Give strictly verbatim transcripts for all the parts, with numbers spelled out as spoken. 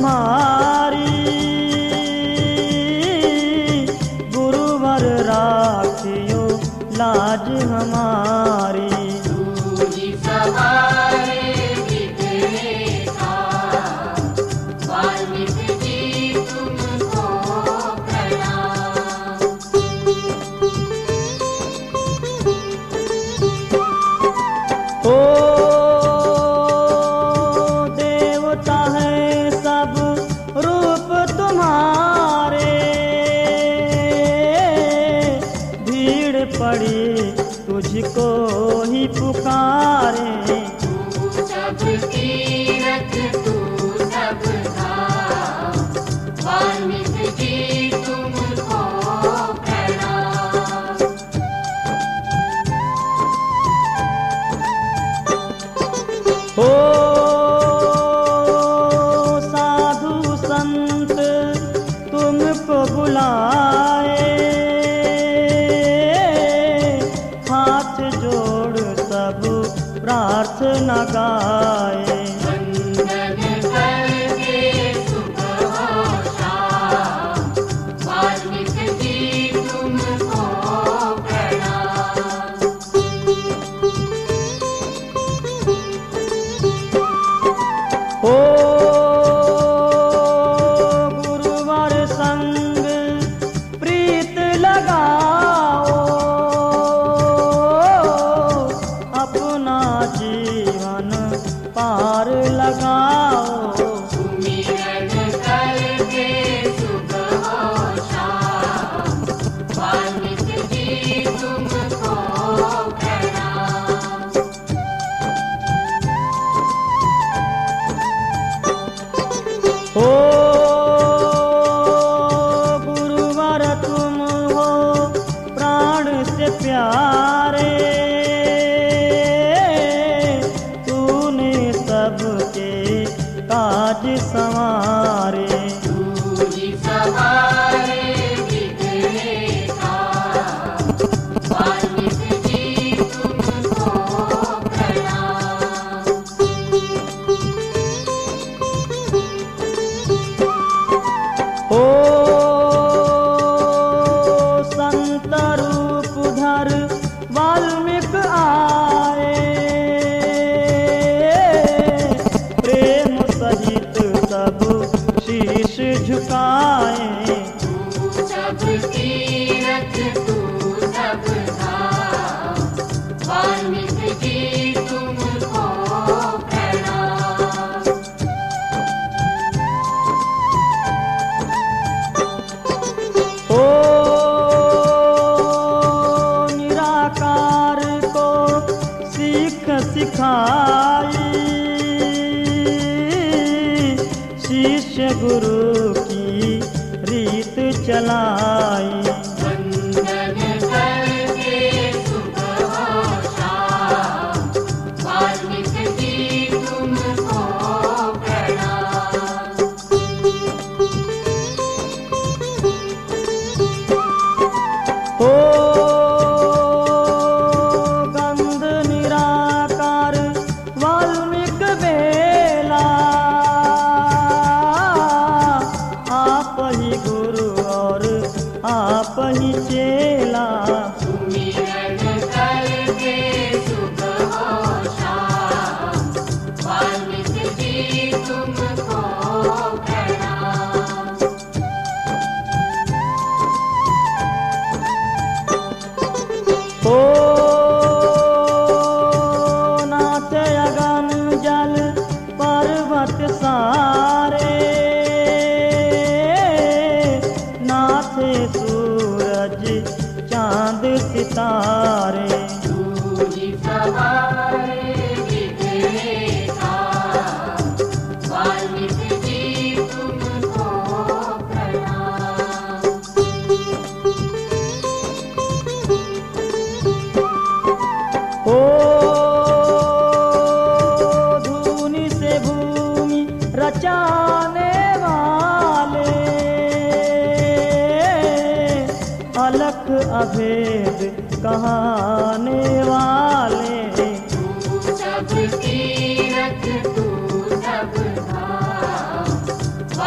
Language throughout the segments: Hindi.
तुम्हारी, गुरुवर राखियो लाज हमारी। दूरी सवारे विघ्नेशा, वाल्मीकि जी तुमको प्रणाम। ओ देवता है सब रूप तुम्हारे, भीड़ पड़ी तुझको ही पुकारे। तू सब तीरथ तू सब धाम, वाल्मीकि जी तुमको प्रणाम। हो साधु संत तुमको बुलाए, हाथ जोड़ सब प्रार्थना गाए। वंदन करके सुबह हो शाम, वाल्मीकि जी तुमको प्रणाम। हो गुरुवर संग प्रीत लगाओ, अपना जीवन पार लगाओ। सुमिरन करके सुबह हो शाम, वाल्मीकि जी तुमको प्रणाम। हो गुरुवर तुम हो प्राण से प्यारे, तूने सबके काज संवारे। दूरी सवारे विघ्नेशा, वाल्मीकि जी तुमको प्रणाम। हो संत रूप धर वाल्मीकि आए, प्रेम सहित सब शीश झुकाए। तू सब तीरथ तू सब धाम, वाल्मीकि जी तुमको प्रणाम। हो निराकार को सीख सिखाई, शिष्य गुरु की रीत चलाई। वंदन करके सुबह हो शाम, वाल्मीकि जी तुमको प्रणाम। हो गंध निराकार वाल्मीकि बेला, आप ही गुरु और आप ही चेला। सुमिरन करके सुबह हो शाम, वाल्मीकि जी तुमको प्रणाम। हो नाथ अगन जल पर्वत सारे, नाथे सूरज चांद सितारे। दूरी सवारे विघ्नेशा, वाल्मीकि जी तुमको प्रणाम। हो धूनि से भूमि रचाने वाले, अलख अभेद कहाने वाले। तू सब तीरथ तू सब धाम,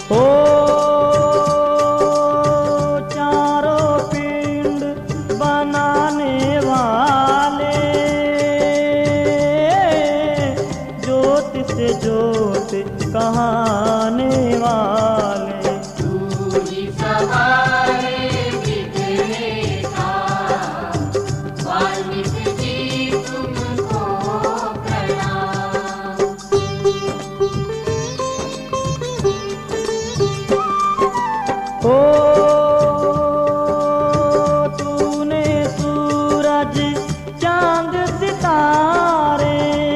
ओ चारों पिंड बनाने वाले, ज्योत से ज्योत कहाने वाले, तू ही सवारे विघ्ने का, वाल्मीकि जी तुमको प्रणाम। ओ तूने सूरज चांद सितारे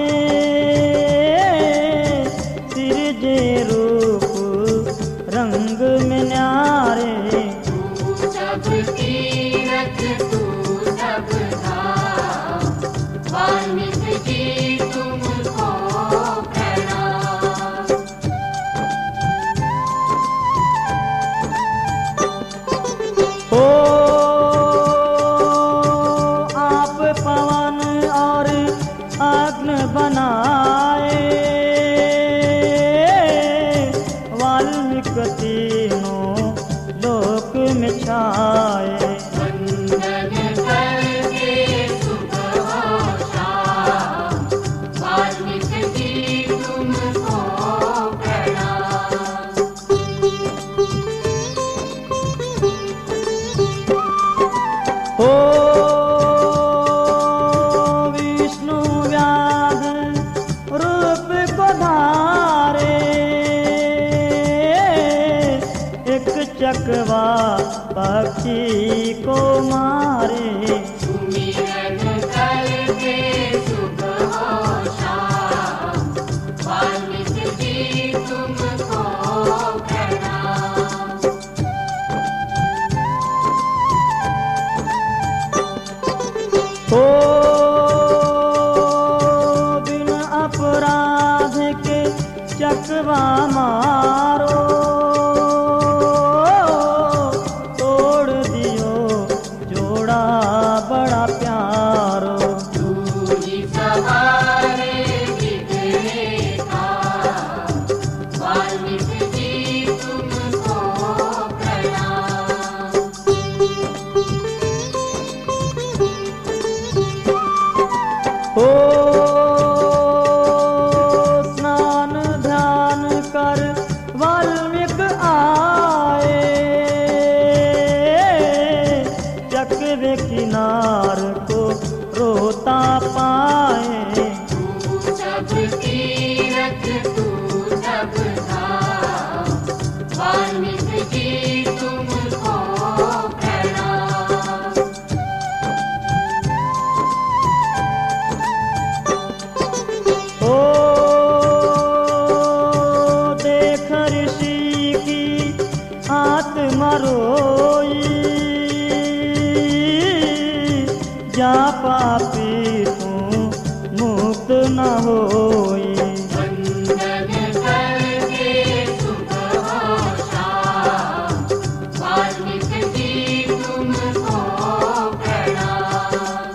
सिरजे रूप रंग में न्यारे, तू सब तीरथ तू सब धाम, वाल्मीकि जी तुमको प्रणाम। ओ आप पवन और अग्नि बनाए, वाल्मीकि तीनों लोक में छाए, वंदन करके सुबह हो शाम, वाल्मीकि जी तुमको प्रणाम। ओ विष्णु व्याध रूप को धारे, एक चकवा पक्षी को मारे, सुमिरन करके सुबह हो शाम, वाल्मीकि जी तुमको प्रणाम। ओ बिन अपराध के चकवा मारो, तोड़ दियो जोड़ा बड़ा प्यारो, तू ही सवारे विघ्ने का, वाल्मीकि जी तुमको प्रणाम। ओ स्नान ध्यान कर वाल्मीकि आए, चकवे किनार को रोता पाए, तू सब तीरथ तू सब धाम, वाल्मीकि जी तुमको प्रणाम। ओ देख ऋषि की आत्मा रोई, जा पापी तू मुक्त न होई, वंदन करके सुबह हो शाम, वाल्मीकि जी तुमको प्रणाम।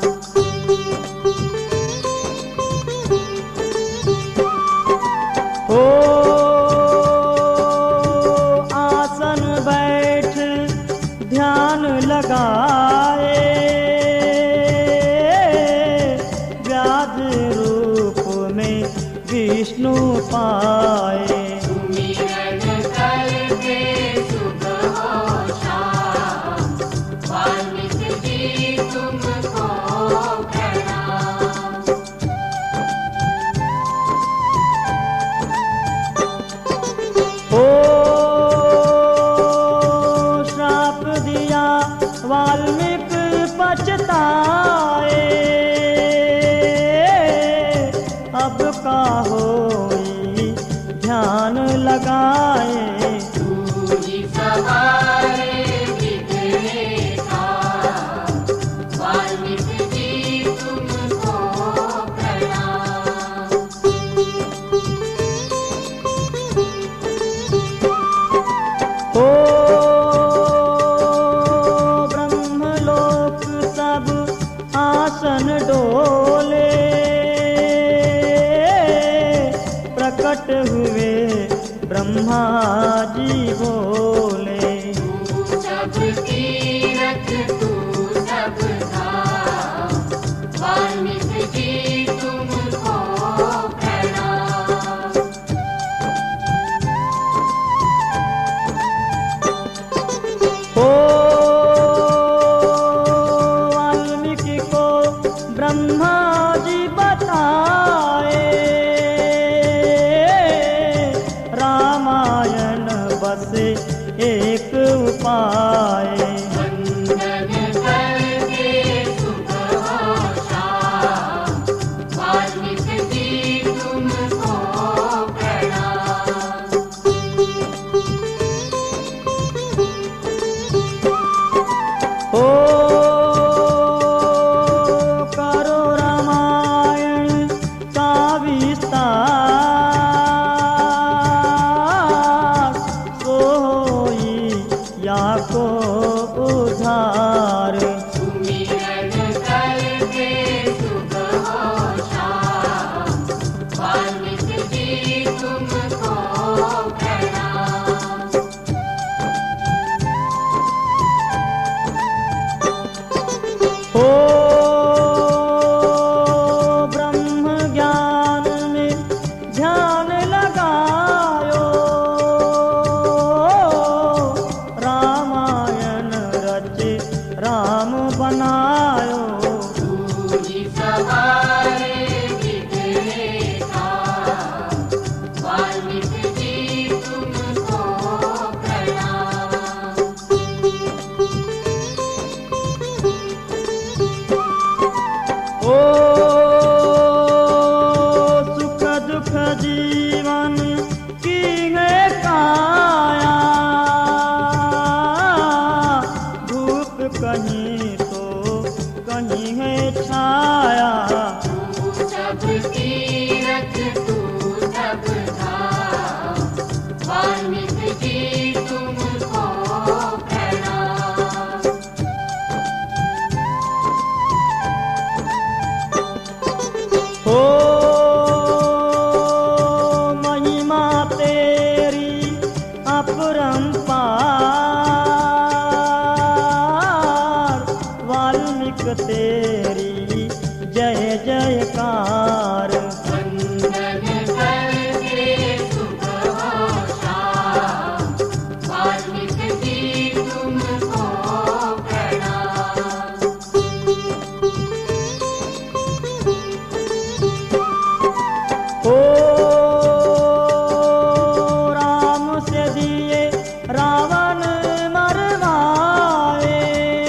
ओ आसन बैठ ध्यान लगाए, व्याध रूप में विष्णु पाए, सुमिरन करके सुबह हो शाम, वाल्मीकि जी तुमको प्रणाम। ओ श्राप दिया वाल्मीकि पछताए, अब का होई ध्यान लगाए, तू ही सवारे विघ्ने का, वाल्मीकि जी तुमको प्रणाम। ओ ब्रह्मलोक सब आसन डोले, प्रकट हुए ब्रह्मा जी एक उपाय। वंदन करके सुबह हो शाम, वाल्मीकि जी तुमको प्रणाम। ओ करो रामायण का विस्तार, सो होई या को उधार। सुमिरन करके सुबह हो शाम, वाल्मीकि जी तुमको प्रणाम। हो ब्रह्म ज्ञान में ध्यान लगायो, रामायण रचे राम बनायो। पूरी सवारे बिगड़े काम, वाल्मीकि जी तुमको प्रणाम। ओ सुख दुख जीवन की है काया, धूप कहीं तो कहीं है छाया। तू सब तीरथ तू सब धाम, वाल्मीकि जी तुमको प्रणाम। हो महिमा तेरी अपरंपार, वाल्मीकि तेरी जय जयकार। वंदन करके सुबह हो शाम, वाल्मीकि जी तुमको प्रणाम। ओ राम से दिए रावण मरवाए,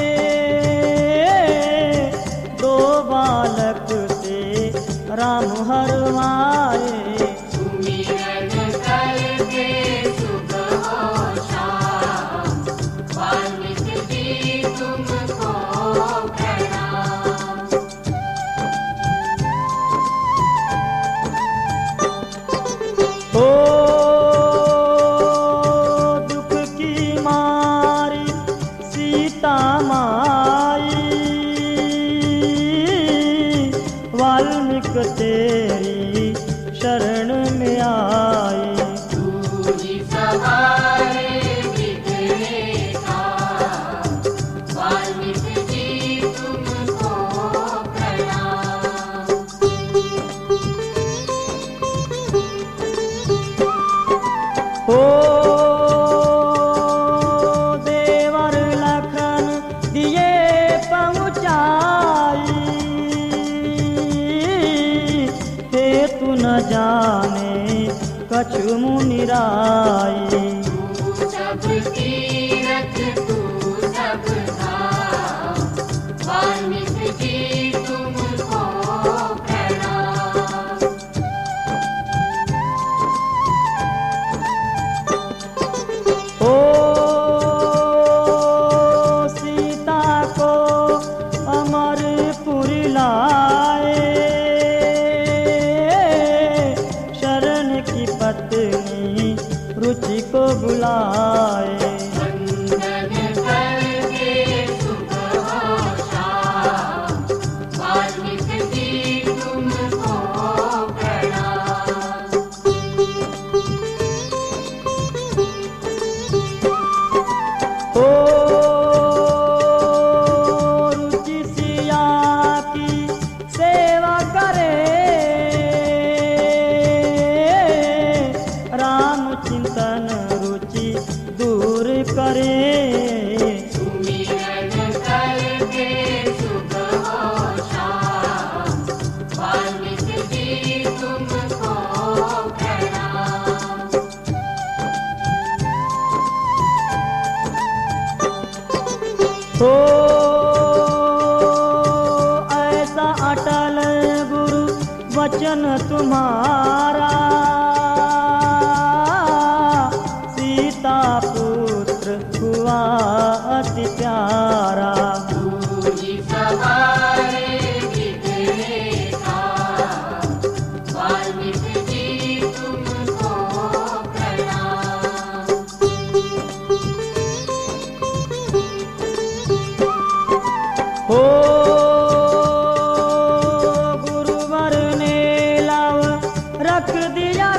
दो बालक से राम हरवाए। सुमिरन करके सुबह हो शाम, वाल्मीकि जी तुमको प्रणाम। हो दुख की मारी सीता माई, वाल्मीकि तेरी शरण में आई। पूरी सवारे बिगड़े काम, वाल्मीकि जी तुमको प्रणाम। हो देवर लखन दिए पहुँचाई, हे तू न जाने कछु मुनिराई। तू सब तीरथ तू सब धाम, वाल्मीकि जी तुमको प्रणाम। ओ सीता को अमरपुर लाए, शरण की पत्नी रुचि को बुलाए। वंदन करके सुबह हो शाम, वाल्मीकि जी तुमको प्रणाम। ओ रुचि सिया की सेवा करे, राम चिंतन रुचि दूर करे। सुमिरन करके सुबह हो शाम, वाल्मीकि जी तुमको प्रणाम। हो ऐसा अटल गुरु वचन तुम्हारा, सीता पुत्र हुआ अति प्यारा। दूरी सवारे बिगड़े का, वाल्मीकि जी तुमको प्रणाम। हो गुरुवर ने लव रख दिया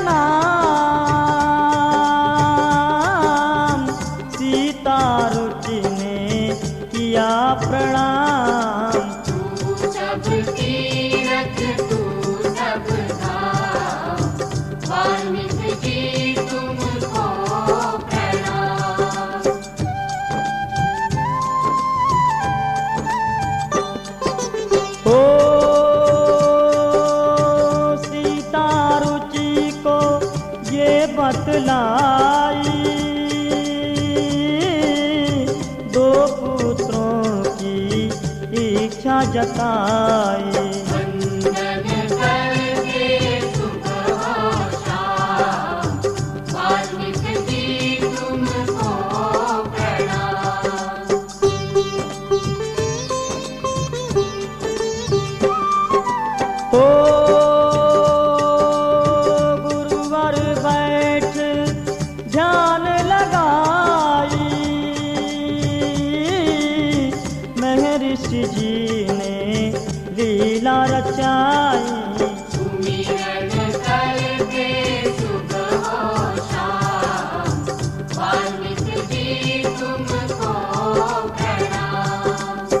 नाम, सीता रुचि ने किया प्रणाम। तू सब तीरथ तू सब धाम, वाल्मीकि जी तुमको प्रणाम। हो सीता रुचि को ये बतलाई, दो पुत्रों की इच्छा जताई। वंदन करके सुबह हो शाम, वाल्मीकि जी तुमको प्रणाम। हो गुरुवर बैठ ध्यान लगाई, महर्षि जी ने लीला रचाई। सुमिरन करके सुबह हो शाम, वाल्मीकि जी तुमको प्रणाम।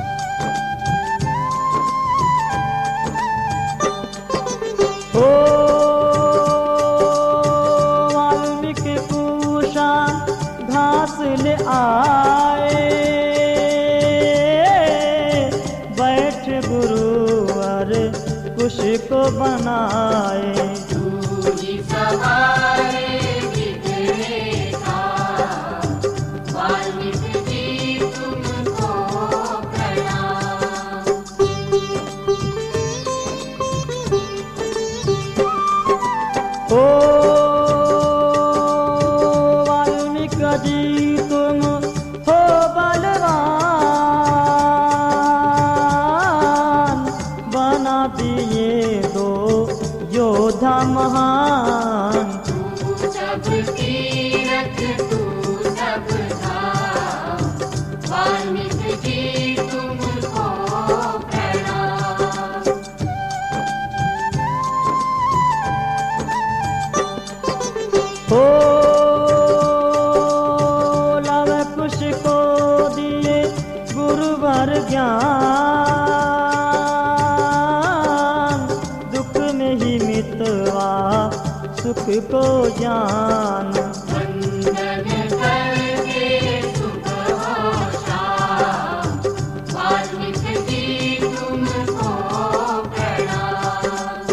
हो वाल्मीकि पूषा घास ले आए, बैठ गुरुवर कुश को बनाए। दूरी सवारे बिगड़े का, वाल्मीकि जी तुमको प्रणाम। हो वाल्मीकि जी तुम हो बलवान, बना दिए दो योद्धा महान। तू सब तीरथ तू सब धाम, वाल्मीकि जी तुमको प्रणाम। हो लव कुश को दिए गुरुवर ज्ञान, दुख में ही मितवा सुख को जान। वंदन करके सुबह हो शाम, वाल्मीकि जी तुमको प्रणाम।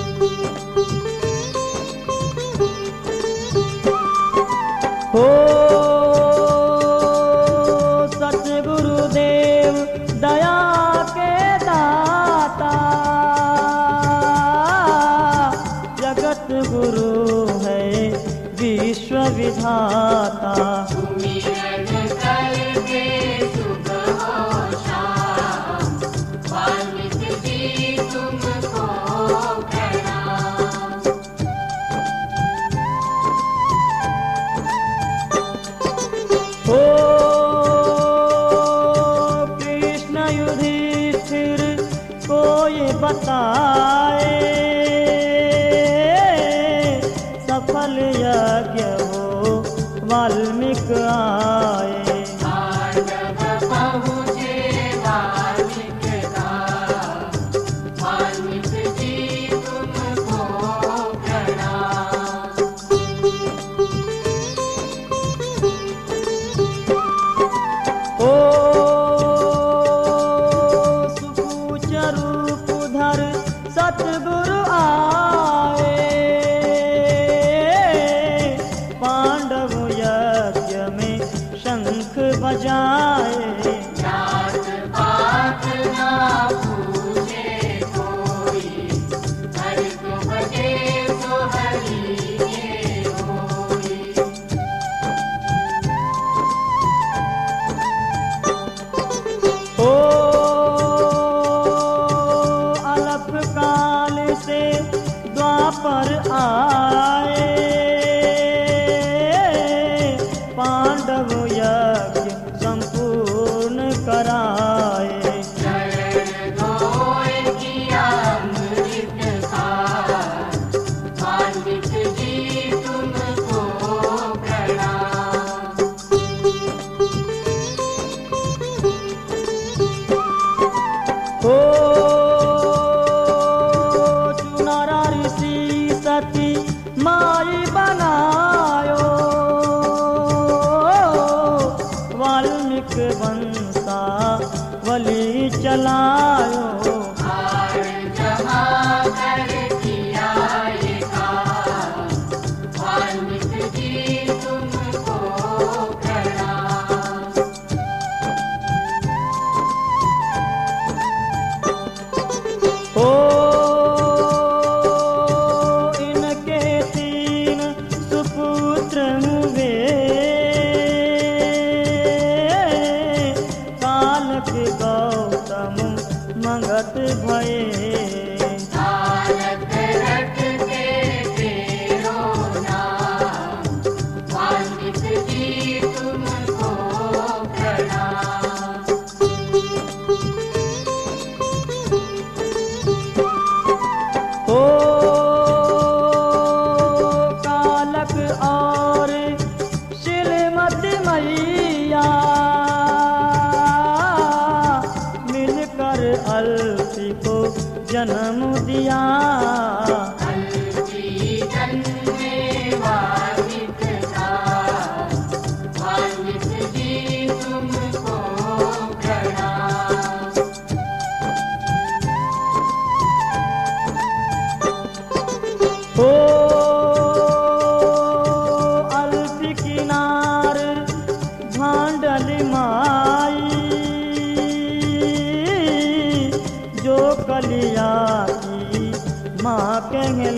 हो सतगुरुदेव दया के दाता, जगत गुरु है विश्व विधाता। सुमिरन करके सुबह हो शाम, वाल्मीकि जी तुमको प्रणाम। हो कृष्ण युधिष्ठिर को ये बताए, सफल यज्ञ हो वाल्मीकि आए। पांडव पहुँचे वाल्मीकि धाम, वाल्मीकि जी तुमको प्रणाम। हो सुपूच रूप धर सतगुरु आए, पांडव यज्ञ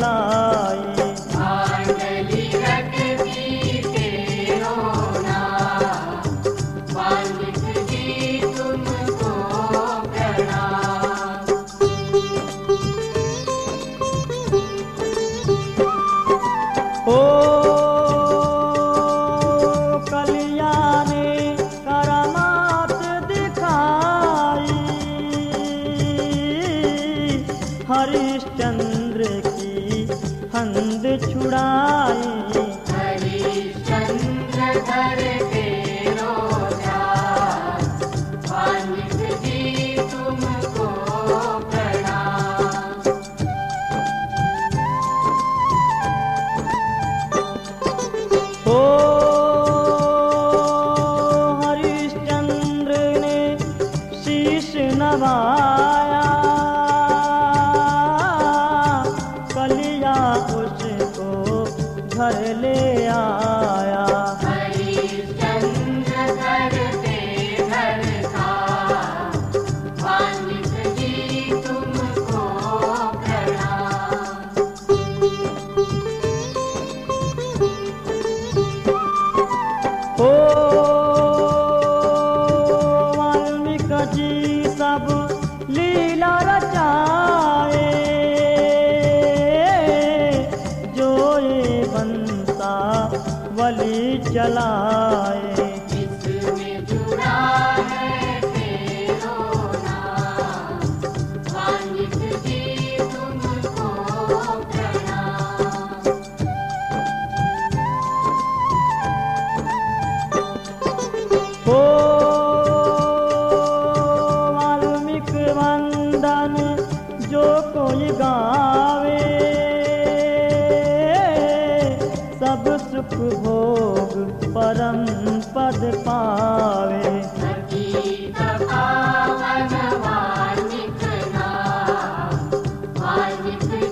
लाई। आंगली रखती तेरो नाम, वाल्मीकि जी तुमको प्रणाम। ओ कलिया ने करामात दिखाई, हरिश्चंद्र की फंद छुड़ाई। हरिश्चंद्र धर तेरो ध्यान, वाल्मीकि जी तुमको प्रणाम। ओ हरिश्चंद्र ने शीश नवाया, कलिया उसको घर ले आया। हरिश्चंद्र करते घर का, वाल्मीकि जी तुमको प्रणाम। ओ वाल्मीकि जी सब लीला रचाए, जो ये बंसा वली चलाए। इसमें जुड़ा है तेरो नाम, वाल्मीकि जी तुमको प्रणाम। ओ वाल्मीकि वंदन जो कोई गावे, सब सुख भोग परम पद पावे। पतित पावन वाल्मीकि नाम, वाल्मीकि